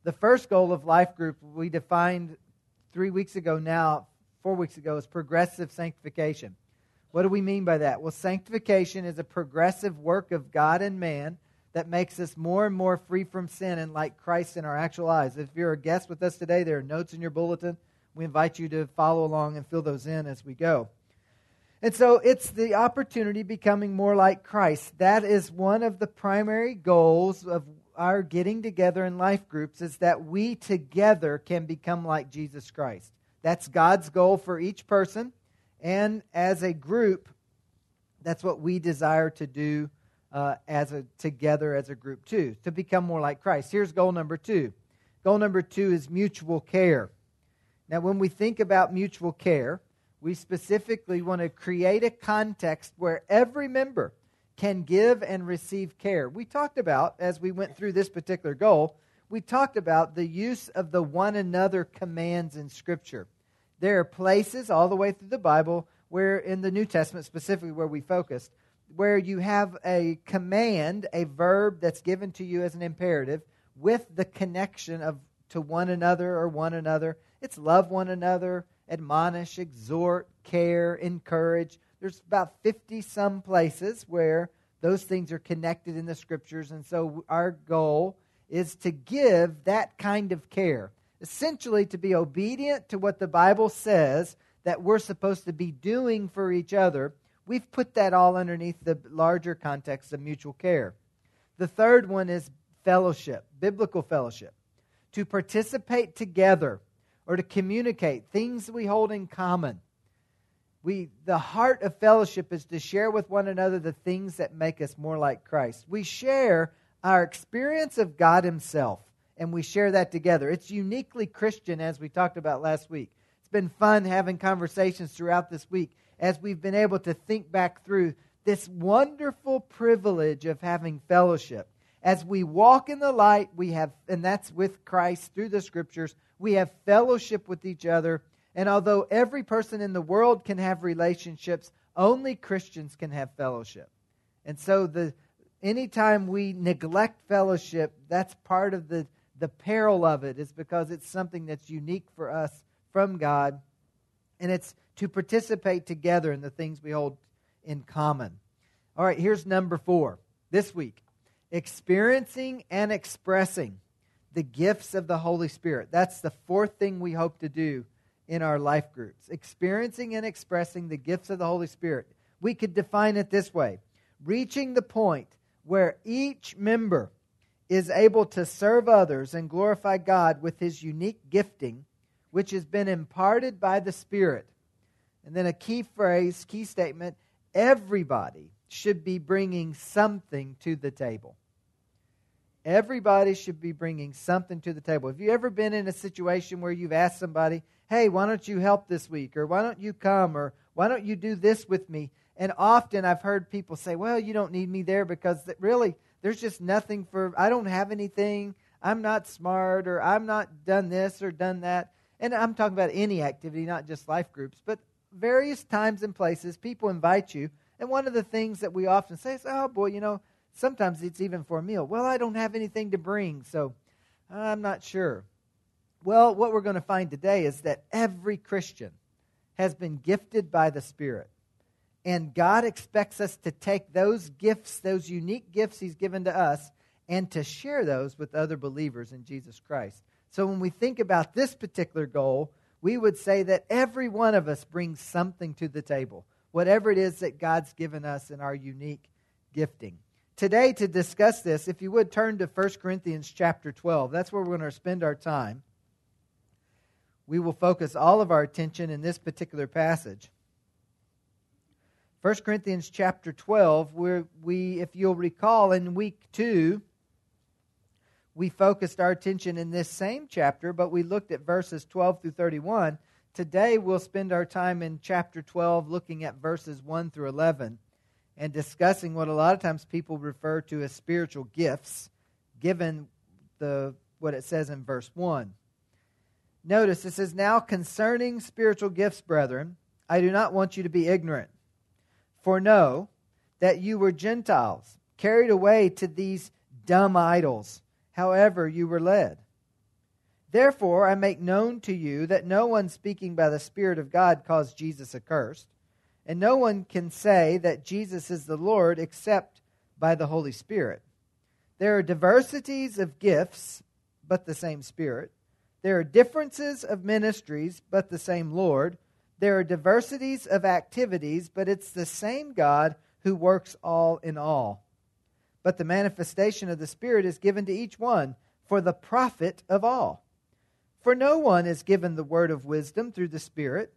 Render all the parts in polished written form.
The first goal of Life Group we defined 4 weeks ago, is progressive sanctification. What do we mean by that? Well, sanctification is a progressive work of God and man that makes us more and more free from sin and like Christ in our actual lives. If you're a guest with us today, there are notes in your bulletin. We invite you to follow along and fill those in as we go. And so it's the opportunity becoming more like Christ. That is one of the primary goals of our getting together in life groups, is that we together can become like Jesus Christ. That's God's goal for each person. And as a group, that's what we desire to do together as a group too, to become more like Christ. Here's goal number 2. Goal number 2 is mutual care. Now, when we think about mutual care, we specifically want to create a context where every member can give and receive care. We talked about, as we went through this particular goal, we talked about the use of the one another commands in Scripture. There are places all the way through the Bible where, in the New Testament specifically where we focused, where you have a command, a verb that's given to you as an imperative with the connection of to one another or one another. It's love one another, admonish, exhort, care, encourage. There's about 50-some places where those things are connected in the Scriptures, and so our goal is to give that kind of care. Essentially, to be obedient to what the Bible says that we're supposed to be doing for each other. We've put that all underneath the larger context of mutual care. The third one is fellowship, biblical fellowship. To participate together or to communicate things we hold in common. The heart of fellowship is to share with one another the things that make us more like Christ. We share our experience of God Himself, and we share that together. It's uniquely Christian, as we talked about last week. It's been fun having conversations throughout this week as we've been able to think back through this wonderful privilege of having fellowship. As we walk in the light, we have, and that's with Christ through the Scriptures, we have fellowship with each other. And although every person in the world can have relationships, only Christians can have fellowship. And so anytime we neglect fellowship, that's part of the peril of it, is because it's something that's unique for us from God. And it's to participate together in the things we hold in common. All right, here's number 4 this week. Experiencing and expressing the gifts of the Holy Spirit. That's the 4th thing we hope to do in our life groups. Experiencing and expressing the gifts of the Holy Spirit. We could define it this way. Reaching the point where each member is able to serve others and glorify God with his unique gifting, which has been imparted by the Spirit. And then a key phrase, key statement, everybody should be bringing something to the table. Everybody should be bringing something to the table. Have you ever been in a situation where you've asked somebody, hey, why don't you help this week? Or why don't you come? Or why don't you do this with me? And often I've heard people say, well, you don't need me there because really there's just nothing I don't have anything. I'm not smart, or I'm not done this or done that. And I'm talking about any activity, not just life groups. But various times and places, people invite you. And one of the things that we often say is, oh boy, sometimes it's even for a meal. Well, I don't have anything to bring, so I'm not sure. Well, what we're going to find today is that every Christian has been gifted by the Spirit. And God expects us to take those gifts, those unique gifts He's given to us, and to share those with other believers in Jesus Christ. So when we think about this particular goal, we would say that every one of us brings something to the table, whatever it is that God's given us in our unique gifting. Today, to discuss this, if you would turn to 1 Corinthians chapter 12. That's where we're going to spend our time. We will focus all of our attention in this particular passage. 1 Corinthians chapter 12, where if you'll recall, in week 2, we focused our attention in this same chapter, but we looked at verses 12 through 31. Today, we'll spend our time in chapter 12 looking at verses 1 through 11 and discussing what a lot of times people refer to as spiritual gifts, given what it says in verse 1. Notice, it says, now concerning spiritual gifts, brethren, I do not want you to be ignorant. For know that you were Gentiles, carried away to these dumb idols, however you were led. Therefore, I make known to you that no one speaking by the Spirit of God calls Jesus accursed, and no one can say that Jesus is the Lord except by the Holy Spirit. There are diversities of gifts, but the same Spirit. There are differences of ministries, but the same Lord. There are diversities of activities, but it's the same God who works all in all. But the manifestation of the Spirit is given to each one for the profit of all. For no one is given the word of wisdom through the Spirit,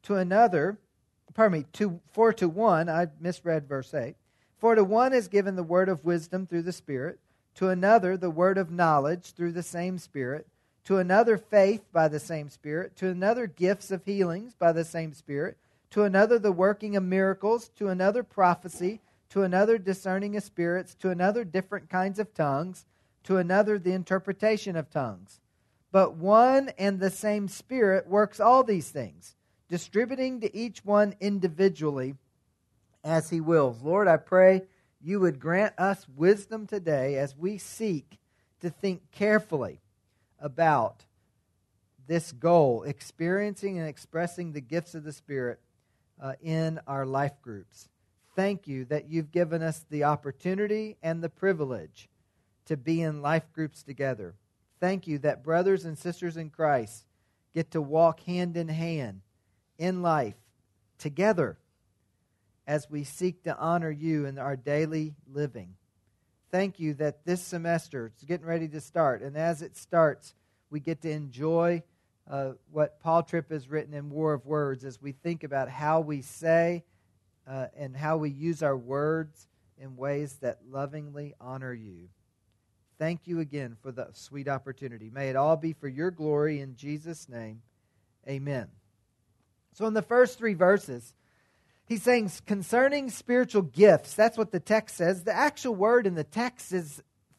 for to one, I misread verse 8. For to one is given the word of wisdom through the Spirit, to another the word of knowledge through the same Spirit, to another faith by the same Spirit, to another gifts of healings by the same Spirit, to another the working of miracles, to another prophecy, to another discerning of spirits, to another different kinds of tongues, to another the interpretation of tongues. But one and the same Spirit works all these things, distributing to each one individually as He wills. Lord, I pray you would grant us wisdom today as we seek to think carefully about this goal, experiencing and expressing the gifts of the Spirit in our life groups. Thank you that you've given us the opportunity and the privilege to be in life groups together. Thank you that brothers and sisters in Christ get to walk hand in hand in life together as we seek to honor you in our daily living. Thank you that this semester it's getting ready to start, and as it starts, we get to enjoy what Paul Tripp has written in War of Words as we think about how we say and how we use our words in ways that lovingly honor you. Thank you again for the sweet opportunity. May it all be for your glory in Jesus' name. Amen. So in the first 3 verses, he's saying concerning spiritual gifts. That's what the text says. The actual word in the text is,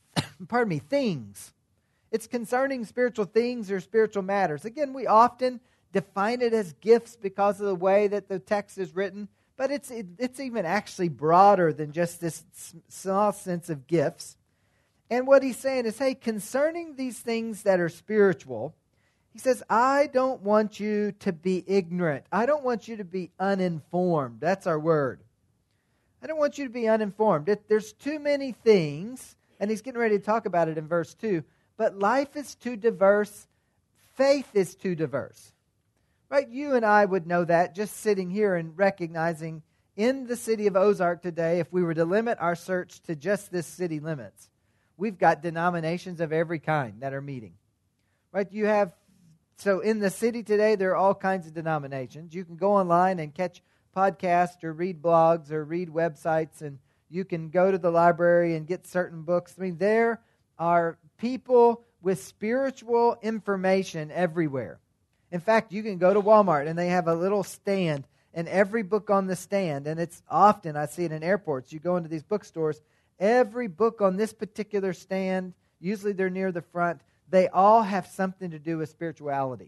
things. It's concerning spiritual things or spiritual matters. Again, we often define it as gifts because of the way that the text is written, but it's even actually broader than just this small sense of gifts. And what he's saying is, hey, concerning these things that are spiritual, he says, I don't want you to be ignorant. I don't want you to be uninformed. That's our word. I don't want you to be uninformed. There's too many things, and he's getting ready to talk about it in verse 2, but life is too diverse. Faith is too diverse. Right? You and I would know that just sitting here and recognizing in the city of Ozark today, if we were to limit our search to just this city limits, we've got denominations of every kind that are meeting. Right? So in the city today, there are all kinds of denominations. You can go online and catch podcasts or read blogs or read websites, and you can go to the library and get certain books. I mean, there are people with spiritual information everywhere. In fact, you can go to Walmart and they have a little stand, and every book on the stand, and it's often, I see it in airports, you go into these bookstores, every book on this particular stand, usually they're near the front, they all have something to do with spirituality.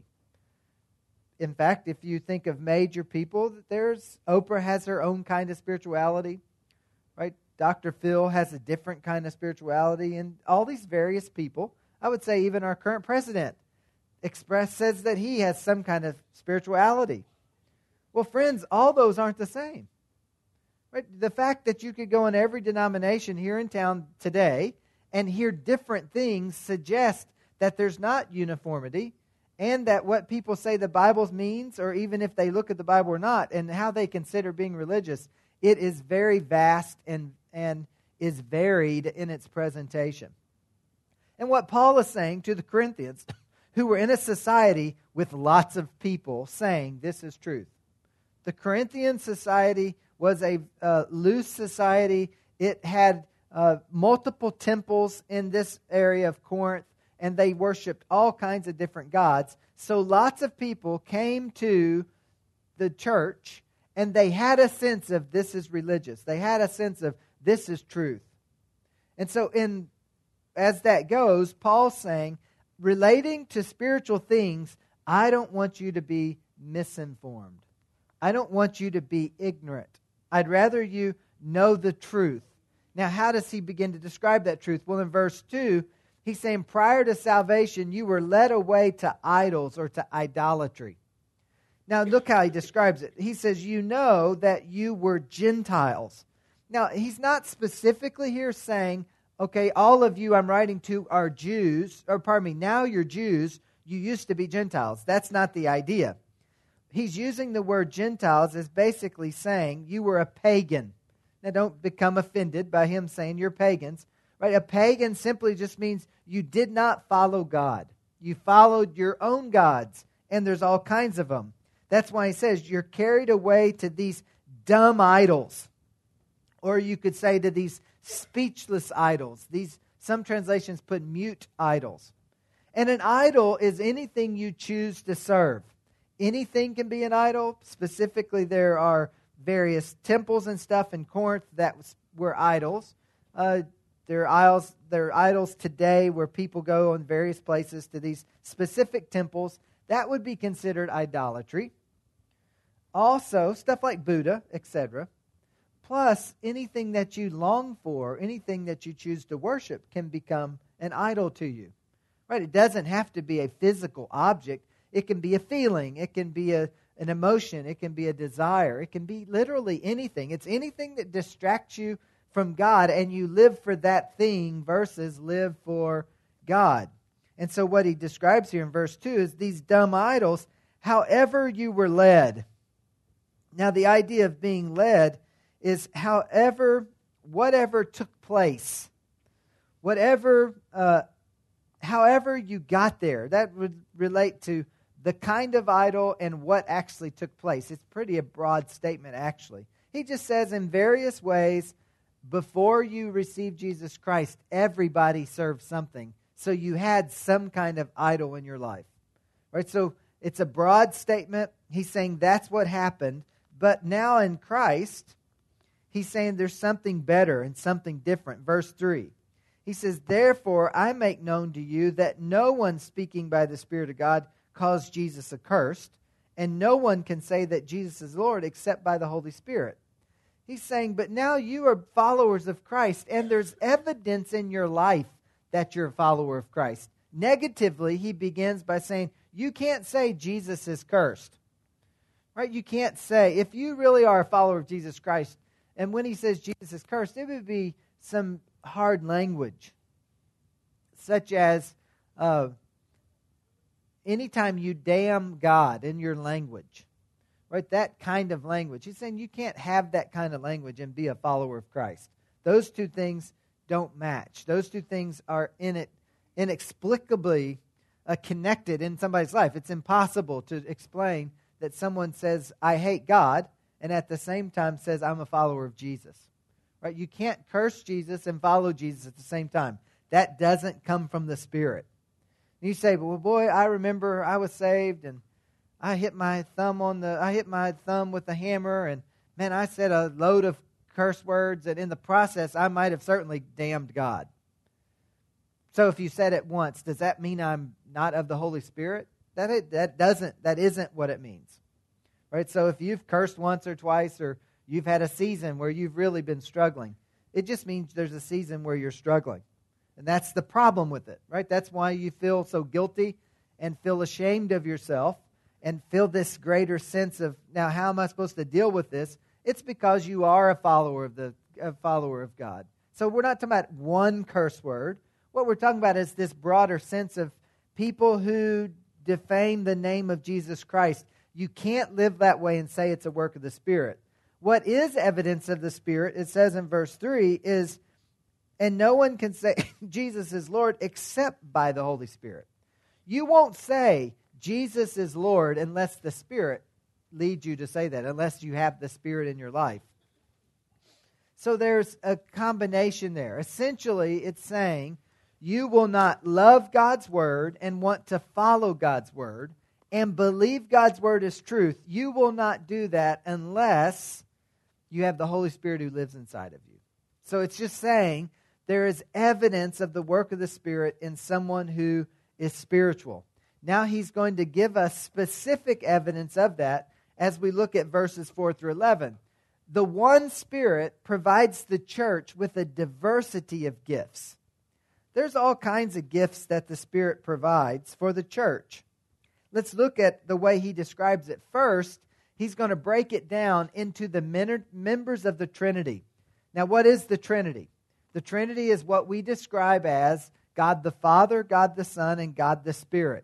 In fact, if you think of major people, Oprah has her own kind of spirituality, right? Dr. Phil has a different kind of spirituality, and all these various people, I would say even our current president, says that he has some kind of spirituality. Well, friends, all those aren't the same. Right? The fact that you could go in every denomination here in town today and hear different things suggests that there's not uniformity, and that what people say the Bible means, or even if they look at the Bible or not, and how they consider being religious, it is very vast and is varied in its presentation. And what Paul is saying to the Corinthians, who were in a society with lots of people saying this is truth. The Corinthian society was a loose society. It had multiple temples in this area of Corinth, and they worshipped all kinds of different gods. So lots of people came to the church, and they had a sense of this is religious. They had a sense of this is truth. And so as that goes, Paul's saying, relating to spiritual things, I don't want you to be misinformed. I don't want you to be ignorant. I'd rather you know the truth. Now, how does he begin to describe that truth? Well, in verse 2, He's saying prior to salvation, you were led away to idols or to idolatry. Now, look how he describes it. He says, you know that you were Gentiles. Now, he's not specifically here saying, okay, all of you I'm writing to are Jews, or pardon me, now you're Jews, you used to be Gentiles. That's not the idea. He's using the word Gentiles as basically saying you were a pagan. Now, don't become offended by him saying you're pagans. Right? A pagan simply just means you did not follow God. You followed your own gods, and there's all kinds of them. That's why he says you're carried away to these dumb idols. Or you could say to these speechless idols. Some translations put mute idols. And an idol is anything you choose to serve. Anything can be an idol. Specifically, there are various temples and stuff in Corinth that were idols. There are idols today where people go in various places to these specific temples. That would be considered idolatry. Also, stuff like Buddha, etc. Plus, anything that you long for, anything that you choose to worship can become an idol to you. Right? It doesn't have to be a physical object. It can be a feeling. It can be an emotion. It can be a desire. It can be literally anything. It's anything that distracts you from God and you live for that thing versus live for God. And so what he describes here in verse 2 is these dumb idols, however you were led. Now the idea of being led is whatever took place, however you got there. That would relate to the kind of idol and what actually took place. It's pretty a broad statement, actually. He just says in various ways, before you received Jesus Christ, everybody served something. So you had some kind of idol in your life. Right? So it's a broad statement. He's saying that's what happened. But now in Christ, he's saying there's something better and something different. Verse 3. He says, therefore I make known to you that no one speaking by the Spirit of God calls Jesus accursed, and no one can say that Jesus is Lord except by the Holy Spirit. He's saying, but now you are followers of Christ, and there's evidence in your life that you're a follower of Christ. Negatively, he begins by saying, you can't say Jesus is cursed. Right? You can't say, if you really are a follower of Jesus Christ, and when he says Jesus is cursed, it would be some hard language, such as anytime you damn God in your language, right? That kind of language. He's saying you can't have that kind of language and be a follower of Christ. Those two things don't match. Those two things are inexplicably connected in somebody's life. It's impossible to explain that someone says, I hate God, and at the same time says, I'm a follower of Jesus. Right? You can't curse Jesus and follow Jesus at the same time. That doesn't come from the Spirit. You say, well, boy, I remember I was saved, and I hit my thumb with the hammer, and man, I said a load of curse words, and in the process, I might have certainly damned God. So if you said it once, does that mean I'm not of the Holy Spirit? That isn't what it means. Right? So if you've cursed once or twice, or you've had a season where you've really been struggling, it just means there's a season where you're struggling. And that's the problem with it, right? That's why you feel so guilty and feel ashamed of yourself and feel this greater sense of, now how am I supposed to deal with this? It's because you are a follower of God. So we're not talking about one curse word. What we're talking about is this broader sense of people who defame the name of Jesus Christ. You can't live that way and say it's a work of the Spirit. What is evidence of the Spirit, it says in verse 3, is, and no one can say Jesus is Lord except by the Holy Spirit. You won't say Jesus is Lord unless the Spirit leads you to say that, unless you have the Spirit in your life. So there's a combination there. Essentially, it's saying you will not love God's Word and want to follow God's Word and believe God's Word is truth. You will not do that unless you have the Holy Spirit who lives inside of you. So it's just saying there is evidence of the work of the Spirit in someone who is spiritual. Now he's going to give us specific evidence of that as we look at verses 4 through 11. The one Spirit provides the church with a diversity of gifts. There's all kinds of gifts that the Spirit provides for the church. Let's look at the way he describes it. First, he's going to break it down into the members of the Trinity. Now, what is the Trinity? The Trinity is what we describe as God the Father, God the Son, and God the Spirit.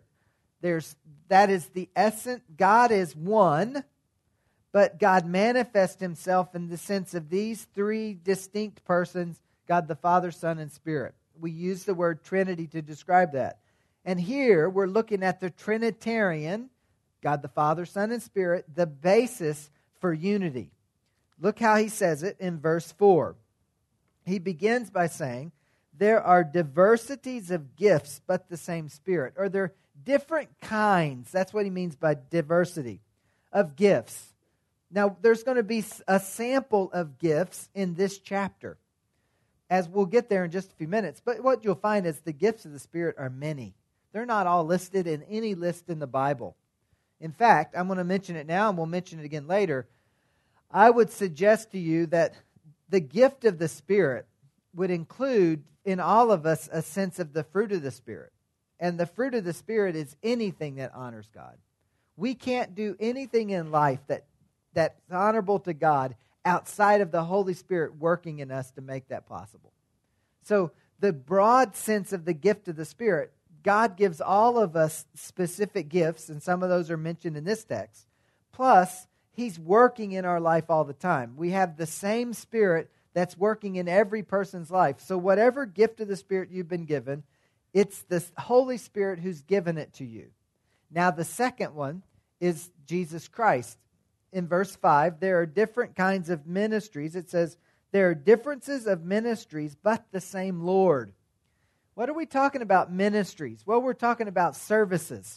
That is the essence. God is one, but God manifests himself in the sense of these three distinct persons, God the Father, Son, and Spirit. We use the word Trinity to describe that. And here we're looking at the Trinitarian, God the Father, Son, and Spirit, the basis for unity. Look how he says it in verse 4. He begins by saying, there are diversities of gifts, but the same Spirit. Or there are different kinds, that's what he means by diversity, of gifts. Now, there's going to be a sample of gifts in this chapter, as we'll get there in just a few minutes. But what you'll find is the gifts of the Spirit are many. They're not all listed in any list in the Bible. In fact, I'm going to mention it now, and we'll mention it again later. I would suggest to you that the gift of the Spirit would include in all of us a sense of the fruit of the Spirit. And the fruit of the Spirit is anything that honors God. We can't do anything in life that's honorable to God outside of the Holy Spirit working in us to make that possible. So the broad sense of the gift of the Spirit, God gives all of us specific gifts, and some of those are mentioned in this text. Plus, He's working in our life all the time. We have the same Spirit that's working in every person's life. So whatever gift of the Spirit you've been given, it's the Holy Spirit who's given it to you. Now, the second one is Jesus Christ. In verse 5, there are different kinds of ministries. It says, there are differences of ministries, but the same Lord. What are we talking about ministries? Well, we're talking about services.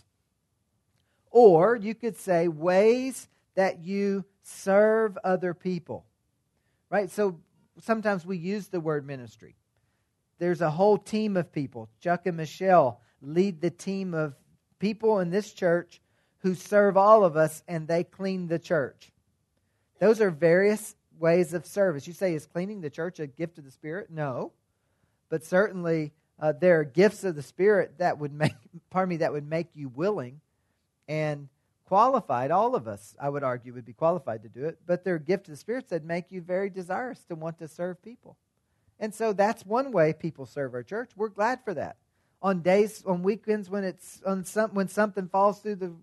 Or you could say ways that you serve other people. Right? So sometimes we use the word ministry. There's a whole team of people. Chuck and Michelle lead the team of people in this church who serve all of us, and they clean the church. Those are various ways of service. You say, is cleaning the church a gift of the Spirit? No. But certainly there are gifts of the Spirit that would make you willing and qualified. All of us, I would argue, would be qualified to do it. But there are gifts of the Spirit that make you very desirous to want to serve people. And so that's one way people serve our church. We're glad for that. On weekends when when something falls through the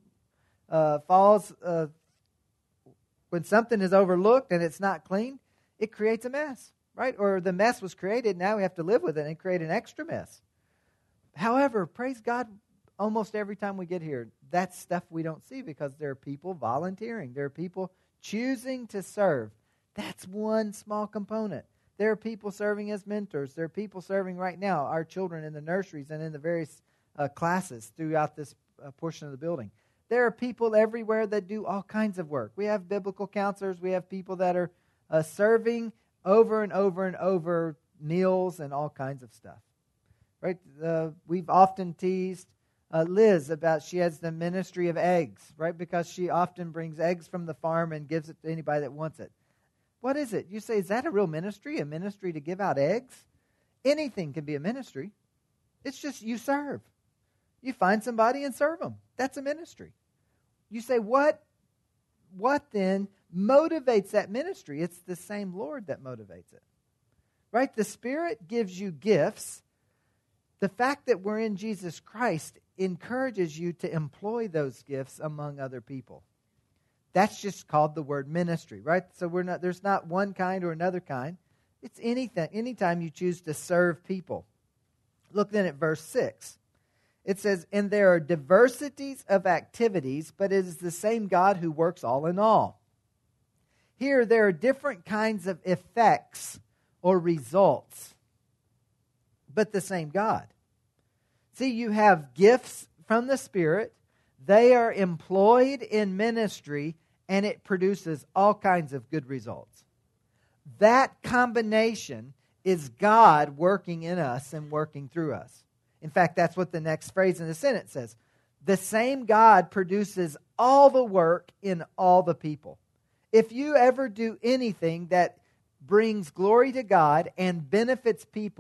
when something is overlooked and it's not clean, it creates a mess, right? Or the mess was created, now we have to live with it and create an extra mess. However, praise God, almost every time we get here, that's stuff we don't see because there are people volunteering. There are people choosing to serve. That's one small component. There are people serving as mentors. There are people serving right now, our children in the nurseries and in the various classes throughout this portion of the building. There are people everywhere that do all kinds of work. We have biblical counselors. We have people that are serving over and over and over meals and all kinds of stuff. Right? We've often teased Liz about she has the ministry of eggs, right? Because she often brings eggs from the farm and gives it to anybody that wants it. What is it? You say, is that a real ministry? A ministry to give out eggs? Anything can be a ministry. It's just you serve. You find somebody and serve them. That's a ministry. You say, what then motivates that ministry? It's the same Lord that motivates it. Right? The Spirit gives you gifts. The fact that we're in Jesus Christ encourages you to employ those gifts among other people. That's just called the word ministry, right? So there's not one kind or another kind. It's anything, anytime you choose to serve people. Look then at verse 6. It says, and there are diversities of activities, but it is the same God who works all in all. Here, there are different kinds of effects or results, but the same God. See, you have gifts from the Spirit. They are employed in ministry, and it produces all kinds of good results. That combination is God working in us and working through us. In fact, that's what the next phrase in the sentence says. The same God produces all the work in all the people. If you ever do anything that brings glory to God and benefits people,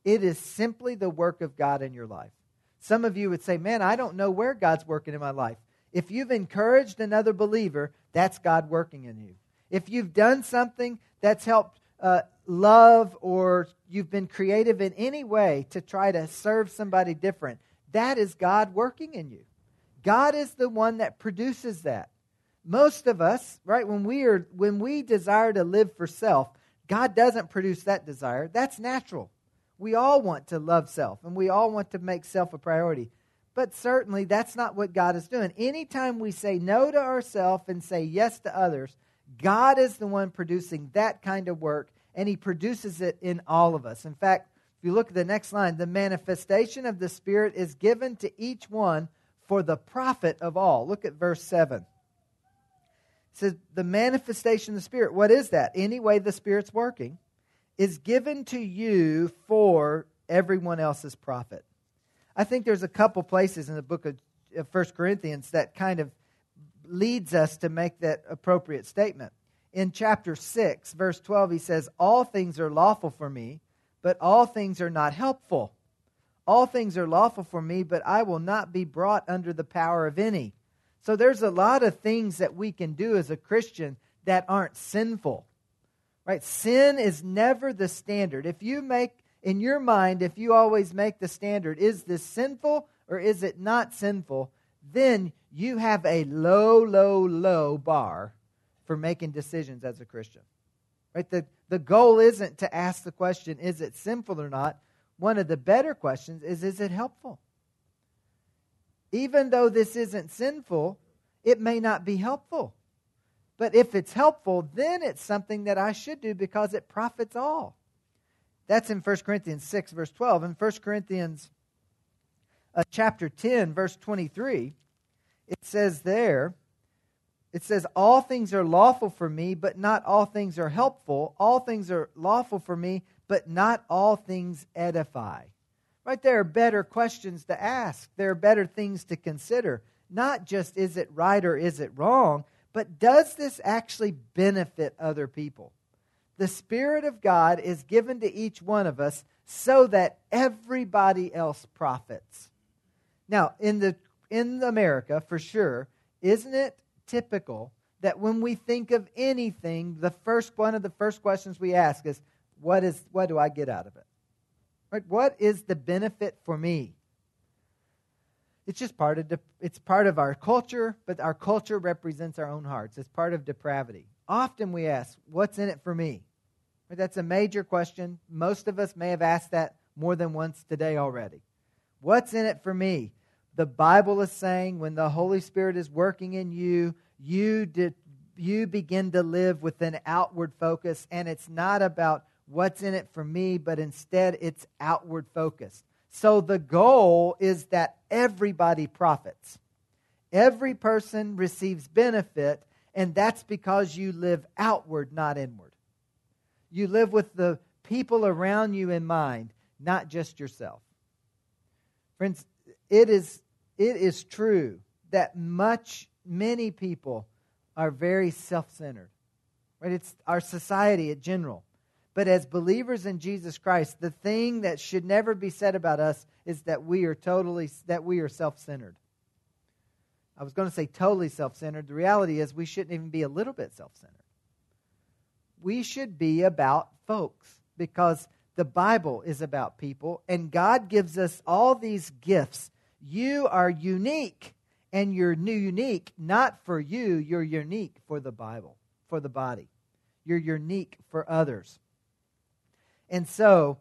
It is simply the work of God in your life. Some of you would say, man, I don't know where God's working in my life. If you've encouraged another believer, that's God working in you. If you've done something that's helped love, or you've been creative in any way to try to serve somebody different, that is God working in you. God is the one that produces that. Most of us, right, when we desire to live for self, God doesn't produce that desire. That's natural. We all want to love self, and we all want to make self a priority. But certainly that's not what God is doing. Anytime we say no to ourselves and say yes to others, God is the one producing that kind of work, and He produces it in all of us. In fact, if you look at the next line, the manifestation of the Spirit is given to each one for the profit of all. Look at verse 7. It says, the manifestation of the Spirit, what is that? Any way the Spirit's working, is given to you for everyone else's profit. I think there's a couple places in the book of 1 Corinthians that kind of leads us to make that appropriate statement. In chapter 6, verse 12, he says, all things are lawful for me, but all things are not helpful. All things are lawful for me, but I will not be brought under the power of any. So there's a lot of things that we can do as a Christian that aren't sinful. Right? Sin is never the standard. If you make, in your mind, if you always make the standard, is this sinful or is it not sinful, then you have a low bar for making decisions as a Christian. Right? The goal isn't to ask the question, is it sinful or not? One of the better questions is it helpful? Even though this isn't sinful, it may not be helpful. But if it's helpful, then it's something that I should do because it profits all. That's in 1 Corinthians 6, verse 12. In 1 Corinthians chapter 10, verse 23, it says there, it says, all things are lawful for me, but not all things are helpful. All things are lawful for me, but not all things edify. Right? There are better questions to ask. There are better things to consider. Not just is it right or is it wrong, but does this actually benefit other people? The Spirit of God is given to each one of us so that everybody else profits. Now, in America, for sure, isn't it typical that when we think of anything, one of the first questions we ask is, what do I get out of it? Right? What is the benefit for me? It's just part of our culture, but our culture represents our own hearts. It's part of depravity. Often we ask, what's in it for me? Right? That's a major question. Most of us may have asked that more than once today already. What's in it for me? The Bible is saying when the Holy Spirit is working in you, you begin to live with an outward focus, and it's not about what's in it for me, but instead it's outward focused. So the goal is that everybody profits. Every person receives benefit, and that's because you live outward, not inward. You live with the people around you in mind, not just yourself. Friends, it is true that many people are very self-centered. Right? It's our society in general. But as believers in Jesus Christ, the thing that should never be said about us is that we are self-centered. I was going to say totally self-centered. The reality is we shouldn't even be a little bit self-centered. We should be about folks because the Bible is about people, and God gives us all these gifts. You are unique, and you're unique not for you. You're unique for the Bible, for the body. You're unique for others. And so,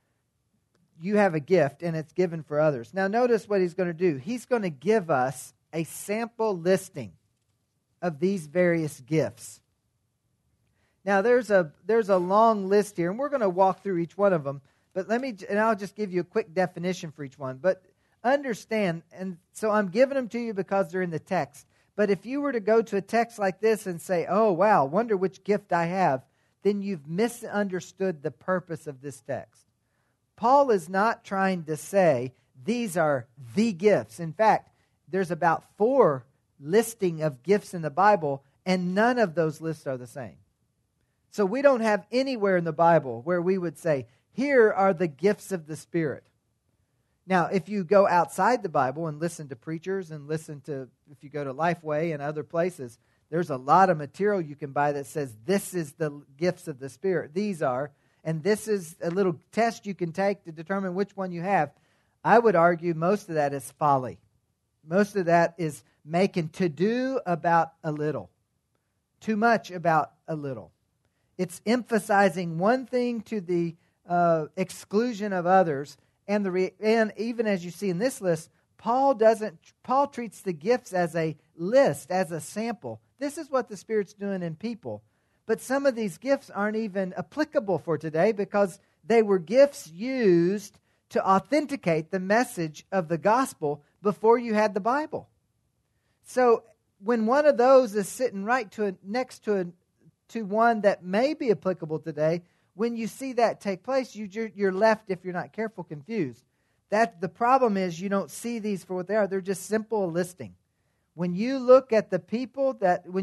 you have a gift, and it's given for others. Now, notice what he's going to do. He's going to give us a sample listing of these various gifts. Now, there's a long list here, and we're going to walk through each one of them. But I'll just give you a quick definition for each one. But understand, and so I'm giving them to you because they're in the text. But if you were to go to a text like this and say, oh, wow, wonder which gift I have, then you've misunderstood the purpose of this text. Paul is not trying to say these are the gifts. In fact, there's about 4 listing of gifts in the Bible, and none of those lists are the same. So we don't have anywhere in the Bible where we would say, Here are the gifts of the Spirit. Now, if you go outside the Bible and listen to preachers and if you go to Lifeway and other places, there's a lot of material you can buy that says this is the gifts of the Spirit. These are, and this is a little test you can take to determine which one you have. I would argue most of that is folly. Most of that is making to-do about a little. Too much about a little. It's emphasizing one thing to the exclusion of others. And even as you see in this list, Paul treats the gifts as a list, as a sample. This is what the Spirit's doing in people. But some of these gifts aren't even applicable for today because they were gifts used to authenticate the message of the gospel before you had the Bible. So when one of those is sitting next to one that may be applicable today, when you see that take place, you're left, if you're not careful, confused. The problem is you don't see these for what they are. They're just simple listing. When you look at people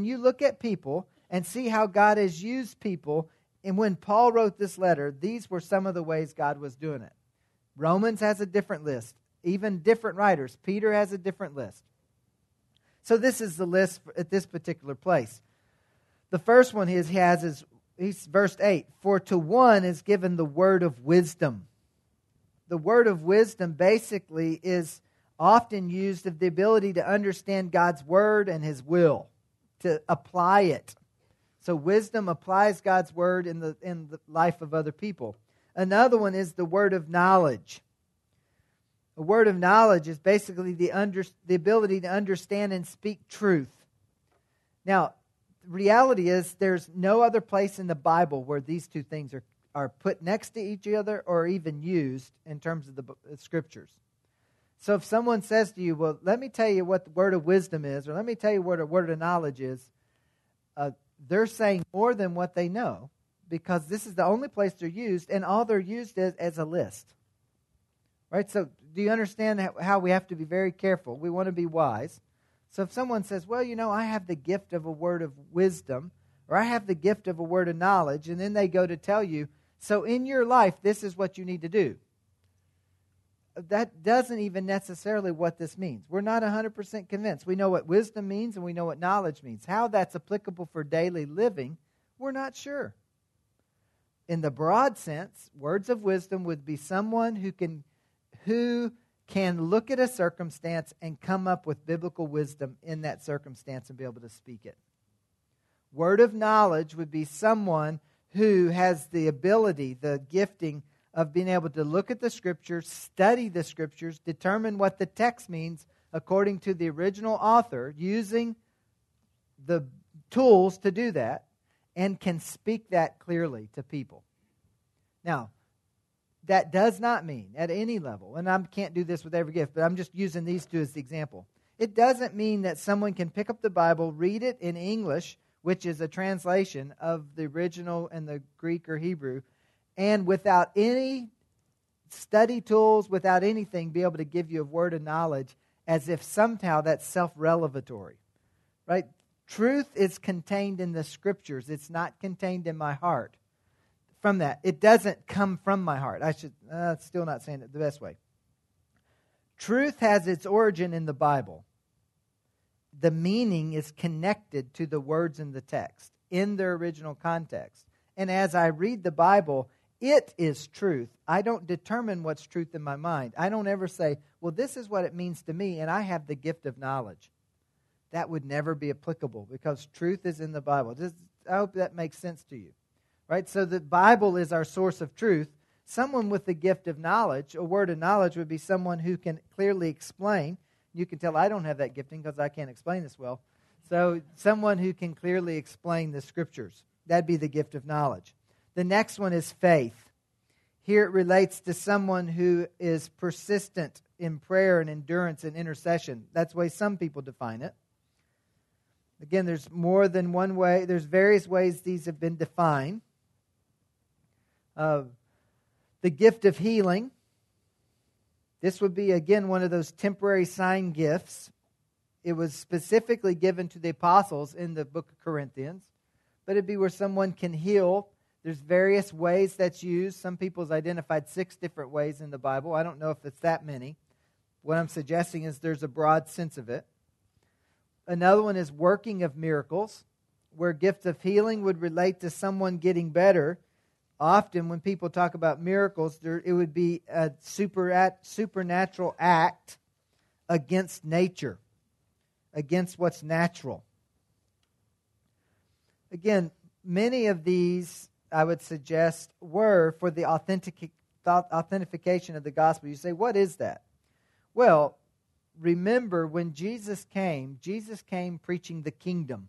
and see how God has used people, and when Paul wrote this letter, these were some of the ways God was doing it. Romans has a different list. Even different writers. Peter has a different list. So this is the list at this particular place. The first one he has is verse 8. For to one is given the word of wisdom. The word of wisdom basically is often used of the ability to understand God's word and His will, to apply it. So wisdom applies God's word in the life of other people. Another one is the word of knowledge. A word of knowledge is basically the ability to understand and speak truth. Now, the reality is there's no other place in the Bible where these two things are put next to each other or even used in terms of the Scriptures. So if someone says to you, well, let me tell you what the word of wisdom is, or let me tell you what a word of knowledge is, they're saying more than what they know, because this is the only place they're used, and all they're used as a list. Right? So do you understand how we have to be very careful? We want to be wise. So if someone says, well, I have the gift of a word of wisdom, or I have the gift of a word of knowledge, and then they go to tell you, so in your life, this is what you need to do. That doesn't even necessarily what this means. We're not 100% convinced. We know what wisdom means and we know what knowledge means. How that's applicable for daily living, we're not sure. In the broad sense, words of wisdom would be someone who can look at a circumstance and come up with biblical wisdom in that circumstance and be able to speak it. Word of knowledge would be someone who has the ability, the gifting of being able to look at the Scriptures, study the Scriptures, determine what the text means according to the original author, using the tools to do that, and can speak that clearly to people. Now, that does not mean at any level, and I can't do this with every gift, but I'm just using these two as the example. It doesn't mean that someone can pick up the Bible, read it in English, which is a translation of the original in the Greek or Hebrew, and without any study tools, without anything, be able to give you a word of knowledge as if somehow that's self-revelatory. Right? Truth is contained in the Scriptures. It's not contained in my heart. From that, it doesn't come from my heart. Still not saying it the best way. Truth has its origin in the Bible. The meaning is connected to the words in the text, in their original context. And as I read the Bible, it is truth. I don't determine what's truth in my mind. I don't ever say, well, this is what it means to me, and I have the gift of knowledge. That would never be applicable because truth is in the Bible. I hope that makes sense to you. Right? So the Bible is our source of truth. Someone with the gift of knowledge, a word of knowledge, would be someone who can clearly explain. You can tell I don't have that gifting because I can't explain this well. So someone who can clearly explain the Scriptures. That'd be the gift of knowledge. The next one is faith. Here it relates to someone who is persistent in prayer and endurance and intercession. That's the way some people define it. Again, there's more than one way. There's various ways these have been defined. The gift of healing. This would be, again, one of those temporary sign gifts. It was specifically given to the apostles in the book of Corinthians. But it'd be where someone can heal There's various ways that's used. Some people's identified 6 different ways in the Bible. I don't know if it's that many. What I'm suggesting is there's a broad sense of it. Another one is working of miracles, where gifts of healing would relate to someone getting better. Often when people talk about miracles, it would be a supernatural act against nature, against what's natural. Again, many of these, I would suggest, were for the authentication of the gospel. You say, what is that? Well, remember when Jesus came preaching the kingdom.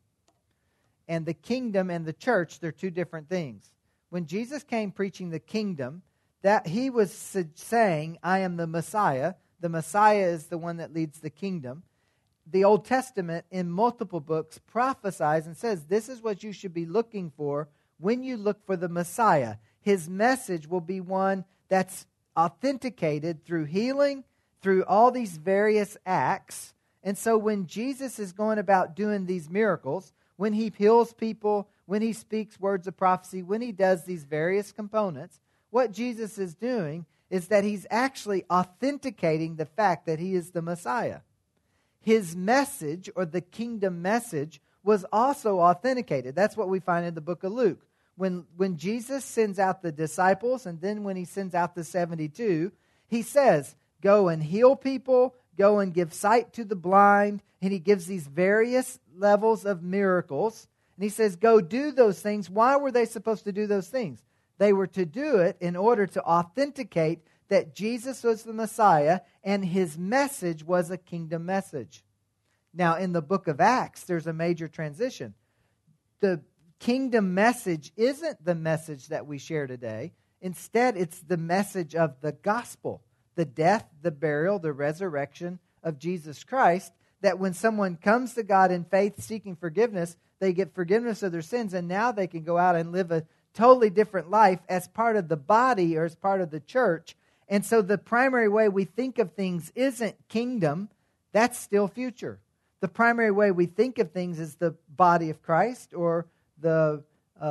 And the kingdom and the church, they're 2 different things. When Jesus came preaching the kingdom, that he was saying, I am the Messiah. The Messiah is the one that leads the kingdom. The Old Testament, in multiple books, prophesies and says, this is what you should be looking for when you look for the Messiah. His message will be one that's authenticated through healing, through all these various acts. And so when Jesus is going about doing these miracles, when he heals people, when he speaks words of prophecy, when he does these various components, what Jesus is doing is that he's actually authenticating the fact that he is the Messiah. His message, or the kingdom message, was also authenticated. That's what we find in the book of Luke. When Jesus sends out the disciples, and then when he sends out the 72, he says, go and heal people, go and give sight to the blind, and he gives these various levels of miracles. And he says, go do those things. Why were they supposed to do those things? They were to do it in order to authenticate that Jesus was the Messiah and his message was a kingdom message. Now, in the book of Acts, there's a major transition. The kingdom message isn't the message that we share today. Instead, it's the message of the gospel, the death, the burial, the resurrection of Jesus Christ, that when someone comes to God in faith seeking forgiveness, they get forgiveness of their sins, and now they can go out and live a totally different life as part of the body or as part of the church. And so the primary way we think of things isn't kingdom, that's still future. The primary way we think of things is the body of Christ or the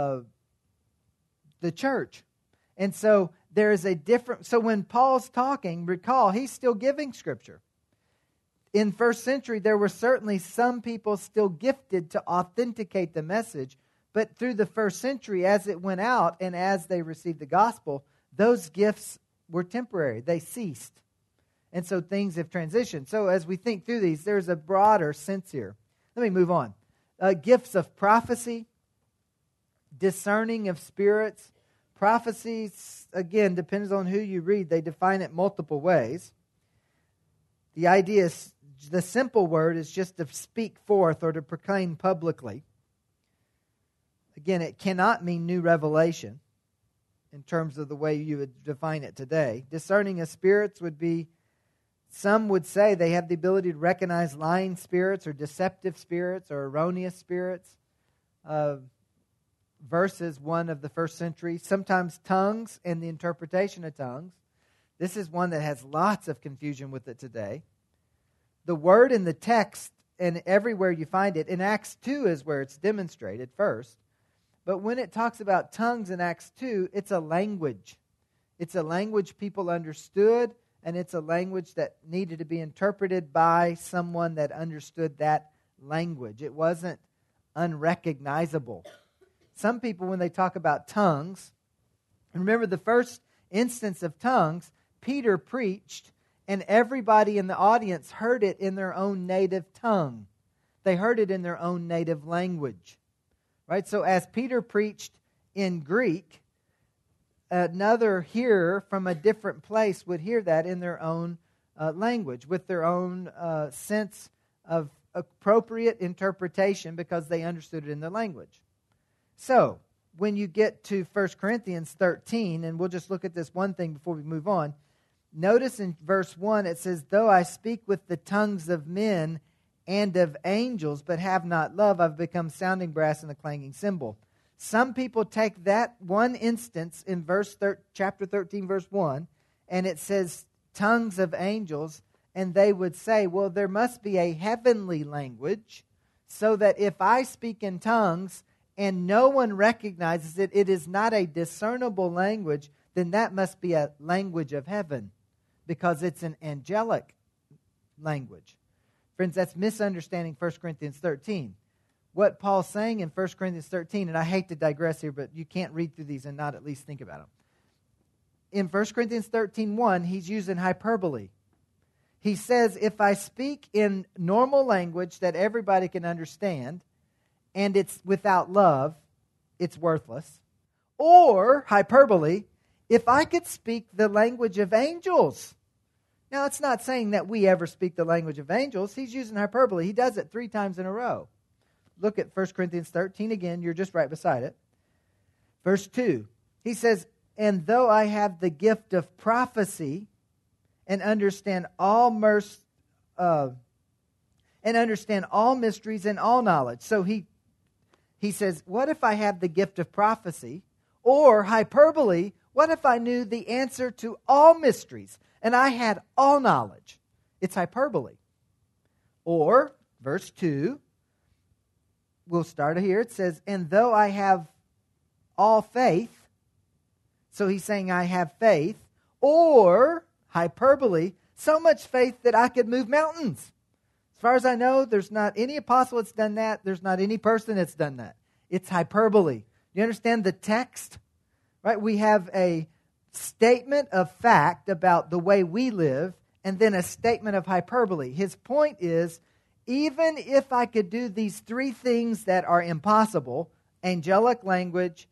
church. And so there is a different, so when Paul's talking, recall, he's still giving Scripture. In first century, there were certainly some people still gifted to authenticate the message, but through the first century, as it went out and as they received the gospel, those gifts were temporary. They ceased. And so things have transitioned. So as we think through these, there's a broader sense here. Let me move on. Gifts of prophecy, discerning of spirits. Prophecies, again, depends on who you read. They define it multiple ways. The idea is, the simple word is just to speak forth or to proclaim publicly. Again, it cannot mean new revelation in terms of the way you would define it today. Discerning of spirits would be, some would say they have the ability to recognize lying spirits or deceptive spirits or erroneous spirits. Verses 1 of the first century. Sometimes tongues and the interpretation of tongues. This is one that has lots of confusion with it today. The word in the text, and everywhere you find it, in Acts 2 is where it's demonstrated first. But when it talks about tongues in Acts 2, it's a language. It's a language people understood, and it's a language that needed to be interpreted by someone that understood that language. It wasn't unrecognizable. Some people, when they talk about tongues, and remember the first instance of tongues, Peter preached, and everybody in the audience heard it in their own native tongue. They heard it in their own native language. Right? So as Peter preached in Greek, another hearer from a different place would hear that in their own language, with their own sense of appropriate interpretation because they understood it in their language. So, when you get to 1 Corinthians 13, and we'll just look at this one thing before we move on, notice in verse 1 it says, though I speak with the tongues of men and of angels, but have not love, I've become sounding brass and a clanging cymbal. Some people take that one instance in chapter 13, verse 1, and it says tongues of angels, and they would say, well, there must be a heavenly language, so that if I speak in tongues and no one recognizes it, it is not a discernible language, then that must be a language of heaven, because it's an angelic language. Friends, that's misunderstanding 1 Corinthians 13. What Paul's saying in 1 Corinthians 13, and I hate to digress here, but you can't read through these and not at least think about them. In 1 Corinthians 13:1, he's using hyperbole. He says, if I speak in normal language that everybody can understand, and it's without love, it's worthless. Or, hyperbole, if I could speak the language of angels. Now, it's not saying that we ever speak the language of angels. He's using hyperbole. He does it 3 times in a row. Look at 1 Corinthians 13 again. You're just right beside it. Verse 2. He says, and though I have the gift of prophecy and understand all mysteries and all knowledge. So he says, what if I have the gift of prophecy? Or hyperbole, what if I knew the answer to all mysteries and I had all knowledge? It's hyperbole. Or, verse 2, we'll start here. It says, and though I have all faith, so he's saying I have faith, or, hyperbole, so much faith that I could move mountains. As far as I know, there's not any apostle that's done that. There's not any person that's done that. It's hyperbole. You understand the text? Right? We have a statement of fact about the way we live, and then a statement of hyperbole. His point is, even if I could do these 3 things that are impossible, angelic language,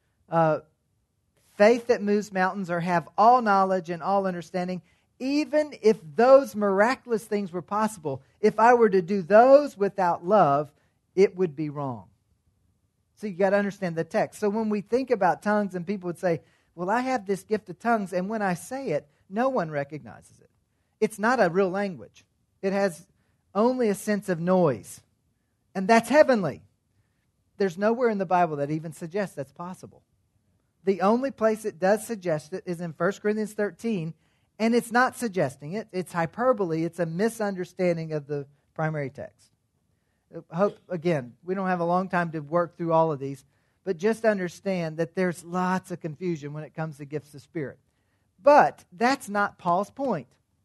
faith that moves mountains, or have all knowledge and all understanding, even if those miraculous things were possible, if I were to do those without love, it would be wrong. So you got to understand the text. So when we think about tongues and people would say, well, I have this gift of tongues, and when I say it, no one recognizes it. It's not a real language. It has only a sense of noise. And that's heavenly. There's nowhere in the Bible that even suggests that's possible. The only place it does suggest it is in 1 Corinthians 13, and it's not suggesting it. It's hyperbole. It's a misunderstanding of the primary text. Hope, again, we don't have a long time to work through all of these, but just understand that there's lots of confusion when it comes to gifts of Spirit. But that's not Paul's point.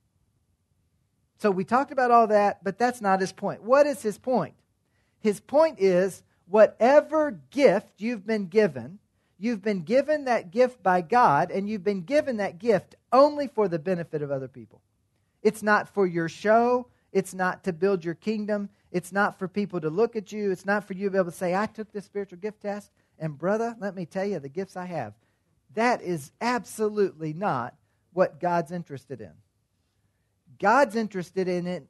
So we talked about all that, but that's not his point. What is his point? His point is, whatever gift you've been given that gift by God, and you've been given that gift only for the benefit of other people. It's not for your show. It's not to build your kingdom. It's not for people to look at you. It's not for you to be able to say, I took this spiritual gift test, and brother, let me tell you the gifts I have. That is absolutely not what God's interested in. God's interested in it,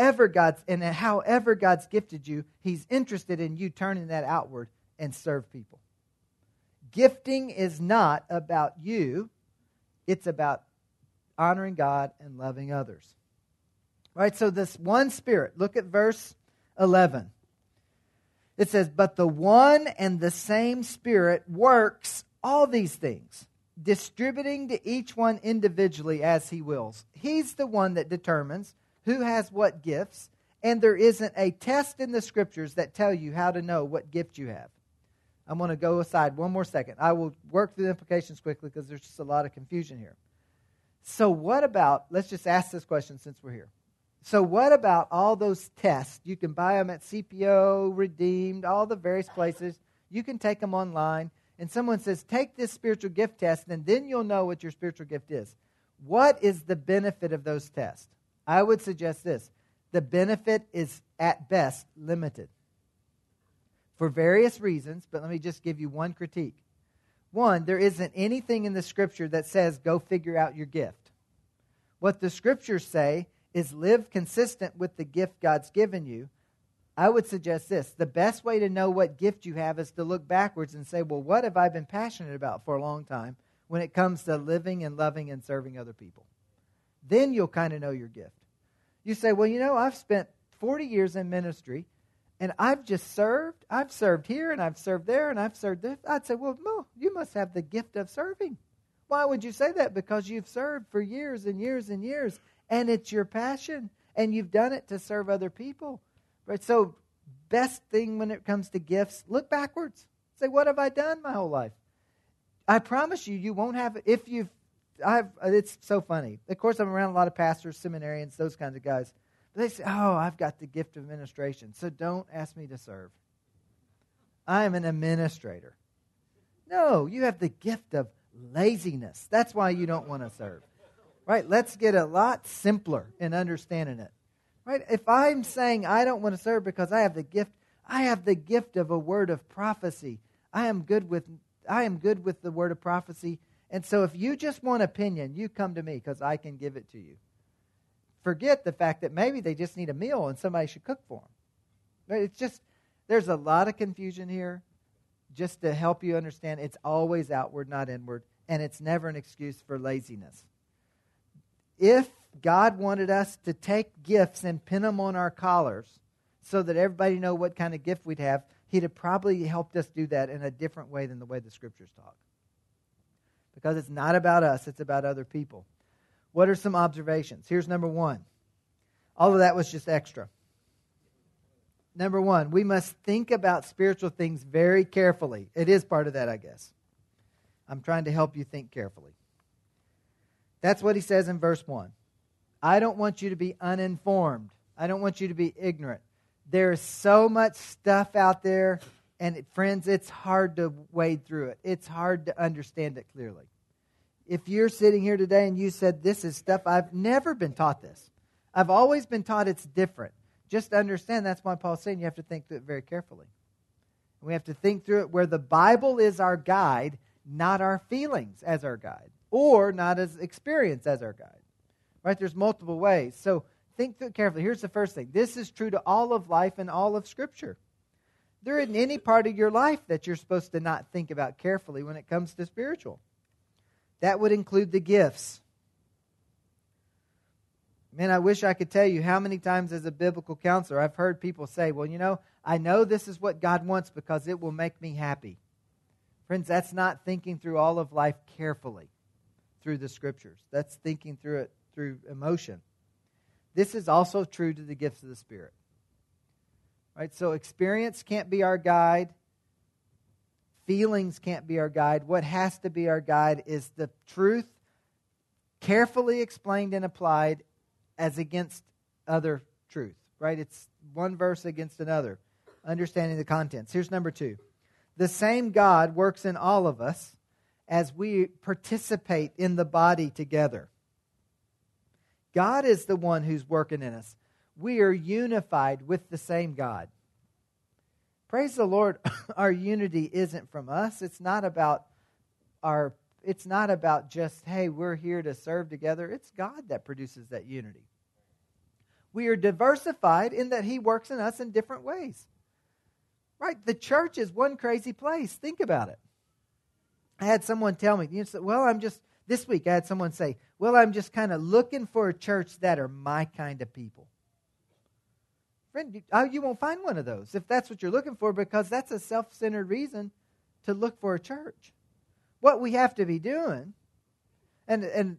however God's gifted you, He's interested in you turning that outward and serve people. Gifting is not about you. It's about honoring God and loving others. All right, so this one Spirit, look at verse 11. It says, but the one and the same Spirit works all these things, distributing to each one individually as He wills. He's the one that determines who has what gifts, and there isn't a test in the Scriptures that tell you how to know what gift you have. I'm going to go aside one more second. I will work through the implications quickly because there's just a lot of confusion here. So what about, let's just ask this question since we're here. So what about all those tests? You can buy them at CPO, Redeemed, all the various places. You can take them online. And someone says, take this spiritual gift test, and then you'll know what your spiritual gift is. What is the benefit of those tests? I would suggest this. The benefit is, at best, limited. For various reasons, but let me just give you one critique. One, there isn't anything in the Scripture that says, go figure out your gift. What the Scriptures say is live consistent with the gift God's given you. I would suggest this. The best way to know what gift you have is to look backwards and say, well, what have I been passionate about for a long time when it comes to living and loving and serving other people? Then you'll kind of know your gift. You say, well, I've spent 40 years in ministry, and I've just served. I've served here, and I've served there, and I've served this. I'd say, well, no, you must have the gift of serving. Why would you say that? Because you've served for years and years and years, and it's your passion, and you've done it to serve other people. Right? So, best thing when it comes to gifts, look backwards. Say, what have I done my whole life? I promise you, you won't have, it's so funny. Of course, I'm around a lot of pastors, seminarians, those kinds of guys. But they say, I've got the gift of administration, so don't ask me to serve. I am an administrator. No, you have the gift of laziness. That's why you don't want to serve. Right? Let's get a lot simpler in understanding it. Right? If I'm saying I don't want to serve because I have the gift of a word of prophecy. I am good with the word of prophecy. And so if you just want opinion, you come to me because I can give it to you. Forget the fact that maybe they just need a meal and somebody should cook for them. It's just, there's a lot of confusion here. Just to help you understand, it's always outward, not inward, and it's never an excuse for laziness. If God wanted us to take gifts and pin them on our collars so that everybody know what kind of gift we'd have, He'd have probably helped us do that in a different way than the way the Scriptures talk. Because it's not about us, it's about other people. What are some observations? Here's number one. All of that was just extra. Number one, we must think about spiritual things very carefully. It is part of that, I guess. I'm trying to help you think carefully. That's what he says in verse 1. I don't want you to be uninformed. I don't want you to be ignorant. There is so much stuff out there, and friends, it's hard to wade through it. It's hard to understand it clearly. If you're sitting here today and you said, this is stuff, I've never been taught this. I've always been taught it's different. Just to understand, that's why Paul's saying you have to think through it very carefully. We have to think through it where the Bible is our guide, not our feelings as our guide, or not as experience as our guide. Right? There's multiple ways. So think through it carefully. Here's the first thing. This is true to all of life and all of Scripture. There isn't any part of your life that you're supposed to not think about carefully when it comes to spiritual. That would include the gifts. Man, I wish I could tell you how many times as a biblical counselor I've heard people say, well, I know this is what God wants because it will make me happy. Friends, that's not thinking through all of life carefully through the Scriptures. That's thinking through it through emotion. This is also true to the gifts of the Spirit. Right? So experience can't be our guide. Feelings can't be our guide. What has to be our guide is the truth carefully explained and applied as against other truth, right? It's one verse against another. Understanding the contents. Here's number 2. The same God works in all of us as we participate in the body together. God is the one who's working in us. We are unified with the same God. Praise the Lord, our unity isn't from us. It's not about just, hey, we're here to serve together. It's God that produces that unity. We are diversified in that He works in us in different ways. Right? The church is one crazy place. Think about it. I had someone tell me, this week I had someone say, I'm just kind of looking for a church that are my kind of people. Friend, you won't find one of those if that's what you're looking for, because that's a self-centered reason to look for a church. What we have to be doing, and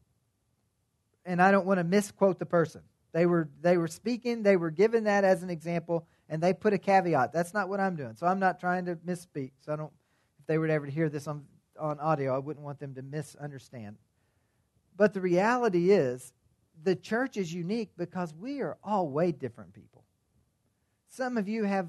I don't want to misquote the person. They were speaking, they were given that as an example, and they put a caveat. That's not what I'm doing. So I'm not trying to misspeak. So if they were to ever hear this on audio, I wouldn't want them to misunderstand. But the reality is, the church is unique because we are all way different people. Some of you have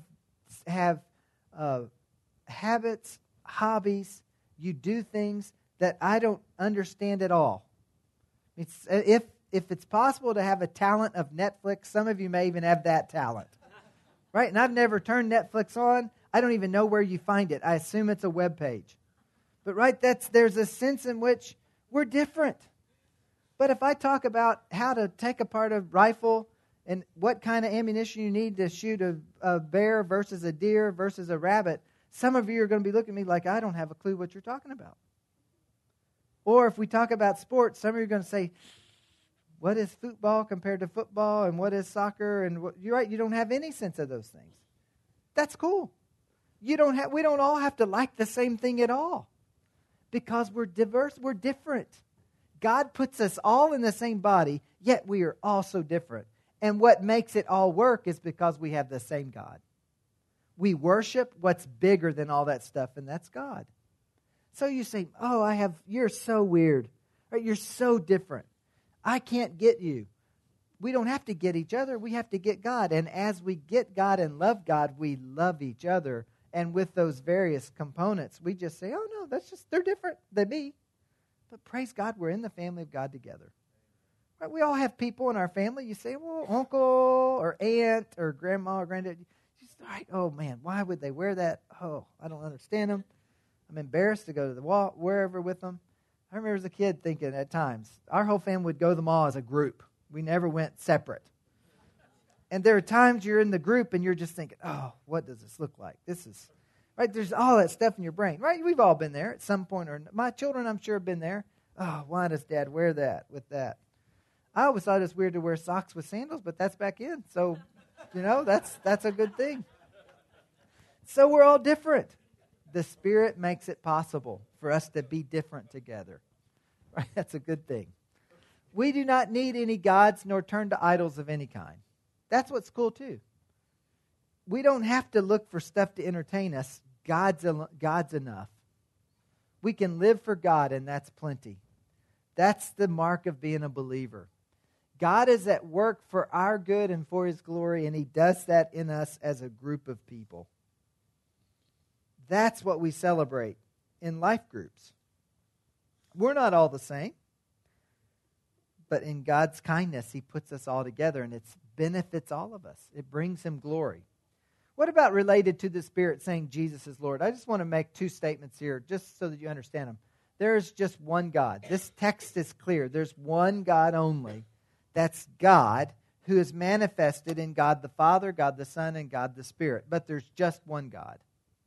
habits, hobbies. You do things that I don't understand at all. If it's possible to have a talent of Netflix, some of you may even have that talent. Right? And I've never turned Netflix on. I don't even know where you find it. I assume it's a web page. But there's a sense in which we're different. But if I talk about how to take apart a rifle and what kind of ammunition you need to shoot a bear versus a deer versus a rabbit, some of you are going to be looking at me like I don't have a clue what you're talking about. Or if we talk about sports, some of you are going to say, what is football compared to football, and what is soccer? And you're right, you don't have any sense of those things. That's cool. We don't all have to like the same thing at all, because we're diverse, we're different. God puts us all in the same body, yet we are all so different. And what makes it all work is because we have the same God. We worship what's bigger than all that stuff, and that's God. So you say, you're so weird. Or you're so different. I can't get you. We don't have to get each other. We have to get God. And as we get God and love God, we love each other. And with those various components, we just say, oh, no, they're different than me. But praise God, we're in the family of God together. Right? We all have people in our family. You say, well, uncle or aunt or grandma or granddad. Right? Oh, man, why would they wear that? Oh, I don't understand them. I'm embarrassed to go to the mall, wherever with them. I remember as a kid thinking at times, our whole family would go to the mall as a group. We never went separate. And there are times you're in the group and you're just thinking, oh, what does this look like? Right? There's all that stuff in your brain. Right? We've all been there at some point. Or my children, I'm sure, have been there. Oh, why does Dad wear that with that? I always thought it's weird to wear socks with sandals, but that's back in. So, that's a good thing. So we're all different. The Spirit makes it possible for us to be different together. Right? That's a good thing. We do not need any gods nor turn to idols of any kind. That's what's cool too. We don't have to look for stuff to entertain us. God's enough. We can live for God, and that's plenty. That's the mark of being a believer. God is at work for our good and for His glory, and He does that in us as a group of people. That's what we celebrate in life groups. We're not all the same, but in God's kindness, He puts us all together, and it benefits all of us. It brings Him glory. What about related to the Spirit saying Jesus is Lord? I just want to make two statements here just so that you understand them. There's just one God. This text is clear. There's one God only. That's God, who is manifested in God the Father, God the Son, and God the Spirit. But there's just one God.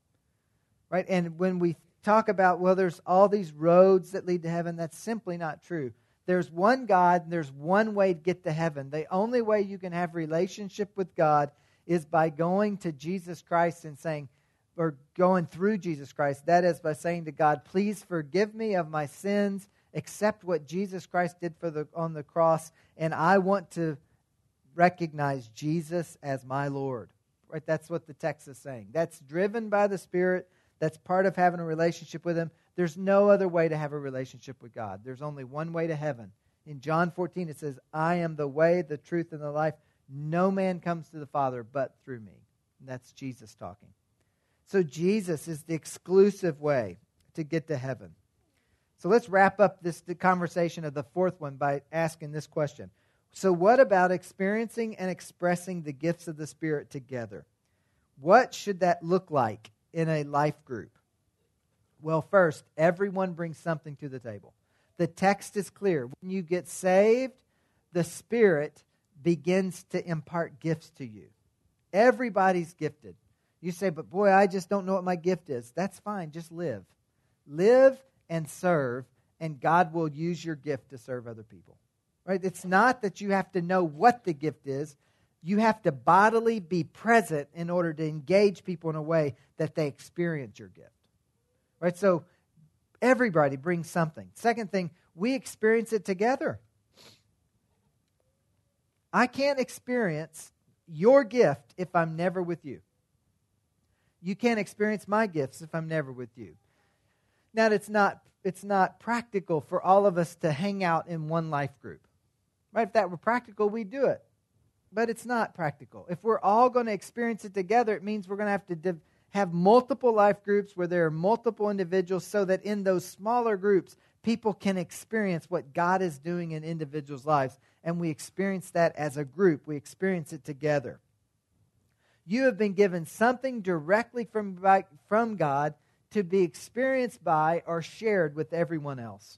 Right? And when we talk about, there's all these roads that lead to heaven, that's simply not true. There's one God, and there's one way to get to heaven. The only way you can have relationship with God is by going to Jesus Christ and saying, or going through Jesus Christ. That is by saying to God, please forgive me of my sins, accept what Jesus Christ did on the cross, and I want to recognize Jesus as my Lord. Right? That's what the text is saying. That's driven by the Spirit. That's part of having a relationship with Him. There's no other way to have a relationship with God. There's only one way to heaven. In John 14, it says, I am the way, the truth, and the life. No man comes to the Father but through me. And that's Jesus talking. So Jesus is the exclusive way to get to heaven. So let's wrap up the conversation of the fourth one by asking this question. So what about experiencing and expressing the gifts of the Spirit together? What should that look like in a life group? Well, first, everyone brings something to the table. The text is clear. When you get saved, the Spirit begins to impart gifts to you. Everybody's gifted. You say, but boy, I just don't know what my gift is. That's fine. Just live. Live and serve, and God will use your gift to serve other people. Right? It's not that you have to know what the gift is. You have to bodily be present in order to engage people in a way that they experience your gift. Right? So everybody brings something. Second thing, we experience it together. I can't experience your gift if I'm never with you. You can't experience my gifts if I'm never with you. Now, it's not practical for all of us to hang out in one life group. Right? If that were practical, we'd do it. But it's not practical. If we're all going to experience it together, it means we're going to have to have multiple life groups where there are multiple individuals so that in those smaller groups, people can experience what God is doing in individuals' lives. And we experience that as a group. We experience it together. You have been given something directly from God to be experienced by or shared with everyone else.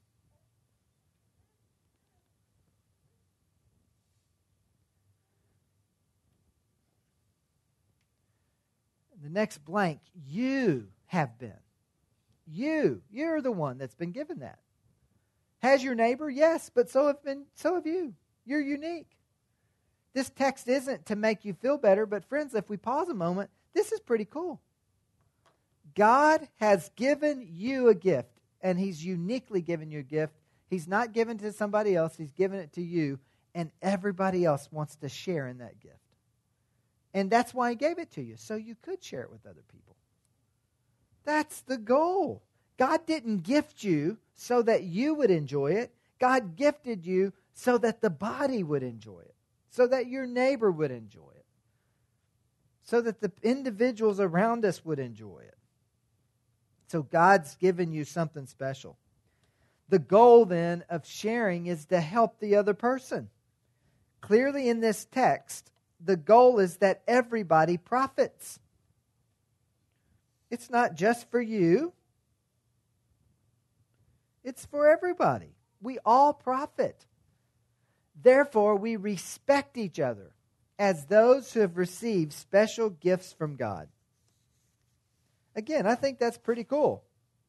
The next blank, you have been. You're the one that's been given that. Has your neighbor? Yes, but so have you. You're unique. This text isn't to make you feel better, but friends, if we pause a moment, this is pretty cool. God has given you a gift, and He's uniquely given you a gift. He's not given it to somebody else. He's given it to you, and everybody else wants to share in that gift. And that's why He gave it to you, so you could share it with other people. That's the goal. God didn't gift you so that you would enjoy it. God gifted you so that the body would enjoy it, so that your neighbor would enjoy it, so that the individuals around us would enjoy it. So God's given you something special. The goal then of sharing is to help the other person. Clearly in this text, the goal is that everybody profits. It's not just for you. It's for everybody. We all profit. Therefore, we respect each other as those who have received special gifts from God. Again, I think that's pretty cool.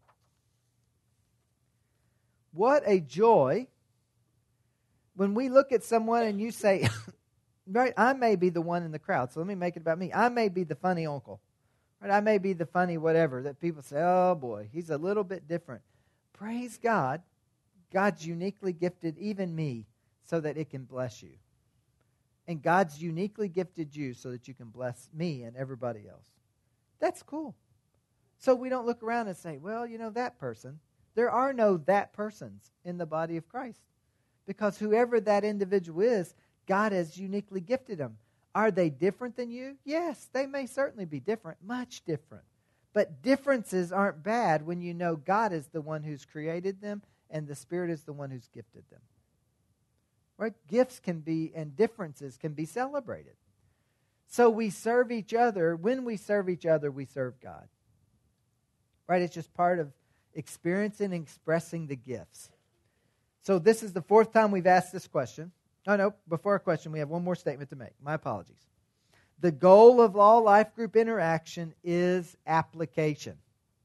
What a joy when we look at someone and you say, right, I may be the one in the crowd, so let me make it about me. I may be the funny uncle. Right? I may be the funny whatever that people say, oh boy, he's a little bit different. Praise God. God's uniquely gifted even me so that it can bless you. And God's uniquely gifted you so that you can bless me and everybody else. That's cool. So we don't look around and say, well, that person. There are no that persons in the body of Christ. Because whoever that individual is, God has uniquely gifted them. Are they different than you? Yes, they may certainly be different, much different. But differences aren't bad when you know God is the one who's created them and the Spirit is the one who's gifted them. Right? Gifts can be, and differences can be celebrated. So we serve each other. When we serve each other, we serve God. Right? It's just part of experiencing and expressing the gifts. So this is the fourth time we've asked this question. Oh, no, before our question, we have one more statement to make. My apologies. The goal of all life group interaction is application.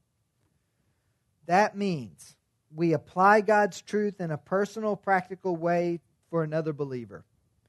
That means we apply God's truth in a personal, practical way for another believer.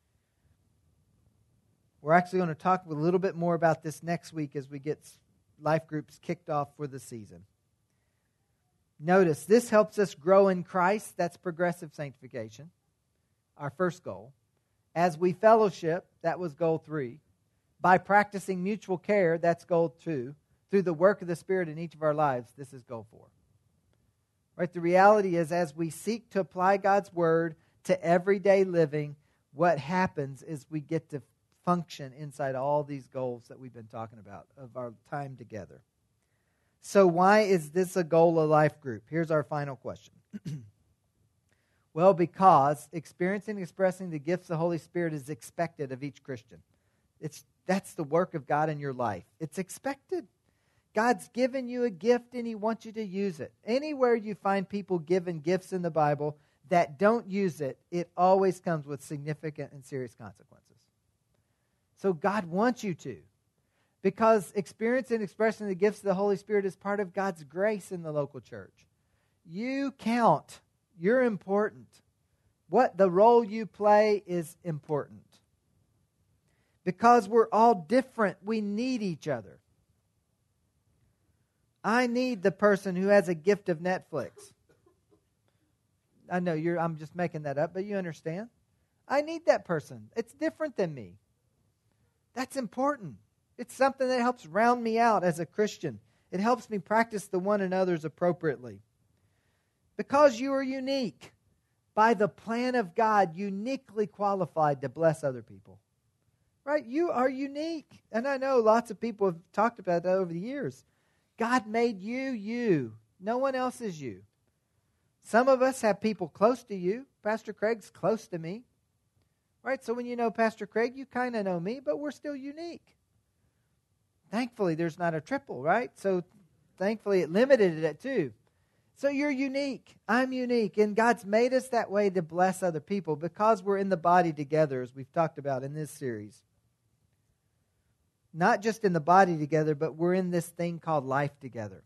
We're actually going to talk a little bit more about this next week as we get life groups kicked off for the season. Notice, this helps us grow in Christ. That's progressive sanctification, our first goal. As we fellowship, that was goal 3. By practicing mutual care, that's goal 2. Through the work of the Spirit in each of our lives, this is goal 4. Right? The reality is, as we seek to apply God's Word to everyday living, what happens is we get to function inside all these goals that we've been talking about of our time together. So why is this a goal of life group? Here's our final question. Well, because experiencing and expressing the gifts of the Holy Spirit is expected of each Christian. That's the work of God in your life. It's expected. God's given you a gift and He wants you to use it. Anywhere you find people given gifts in the Bible that don't use it, it always comes with significant and serious consequences. So God wants you to. Because experiencing and expressing the gifts of the Holy Spirit is part of God's grace in the local church. You count. You're important. What the role you play is important. Because we're all different, we need each other. I need the person who has a gift of Netflix. I know I'm just making that up, but you understand. I need that person. It's different than me. That's important. It's something that helps round me out as a Christian. It helps me practice the one another's appropriately. Because you are unique, by the plan of God, uniquely qualified to bless other people. Right? You are unique. And I know lots of people have talked about that over the years. God made you, you. No one else is you. Some of us have people close to you. Pastor Craig's close to me. Right? So when you know Pastor Craig, you kind of know me, but we're still unique. Thankfully, there's not a triple, right? So thankfully, it limited it at 2. So you're unique. I'm unique. And God's made us that way to bless other people because we're in the body together, as we've talked about in this series. Not just in the body together, but we're in this thing called life together.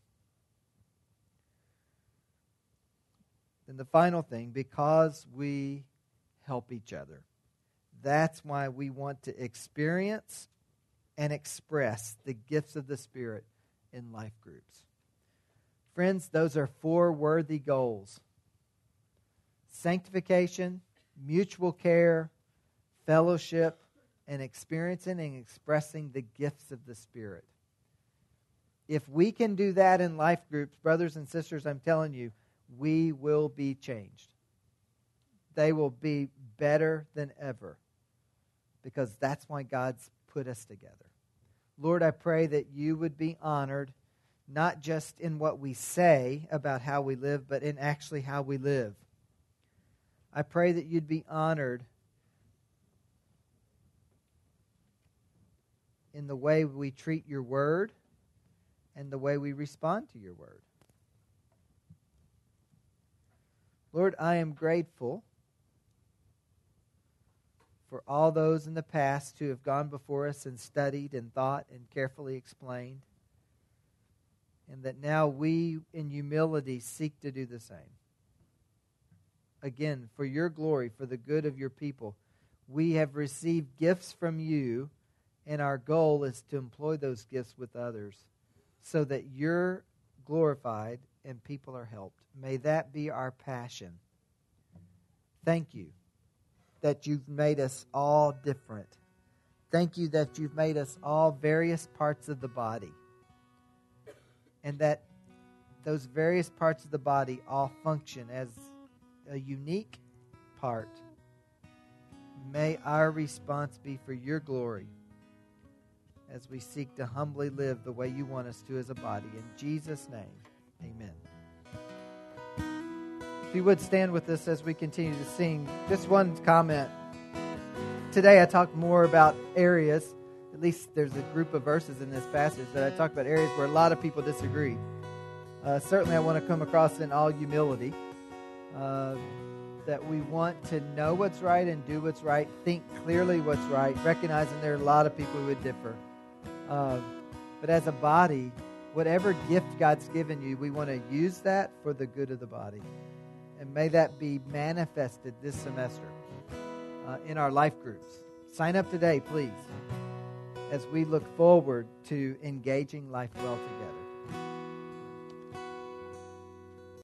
And the final thing, because we help each other. That's why we want to experience and express the gifts of the Spirit in life groups. Friends, those are 4 worthy goals. Sanctification, mutual care, fellowship, and experiencing and expressing the gifts of the Spirit. If we can do that in life groups, brothers and sisters, I'm telling you, we will be changed. They will be better than ever, because that's why God's put us together. Lord, I pray that you would be honored, not just in what we say about how we live, but in actually how we live. I pray that you'd be honored in the way we treat your word and the way we respond to your word. Lord, I am grateful for all those in the past who have gone before us and studied and thought and carefully explained, and that now we, in humility, seek to do the same. Again, for your glory, for the good of your people, we have received gifts from you, and our goal is to employ those gifts with others so that you're glorified and people are helped. May that be our passion. Thank you that you've made us all different. Thank you that you've made us all various parts of the body, and that those various parts of the body all function as a unique part. May our response be for your glory as we seek to humbly live the way you want us to as a body. In Jesus' name, amen. If you would stand with us as we continue to sing. Just one comment. Today I talked more about areas, at least there's a group of verses in this passage that I talked about areas where a lot of people disagree. Certainly I want to come across in all humility that we want to know what's right and do what's right, think clearly what's right, recognizing there are a lot of people who would differ. But as a body, whatever gift God's given you, we want to use that for the good of the body. And may that be manifested this semester in our life groups. Sign up today, please, as we look forward to engaging life well together.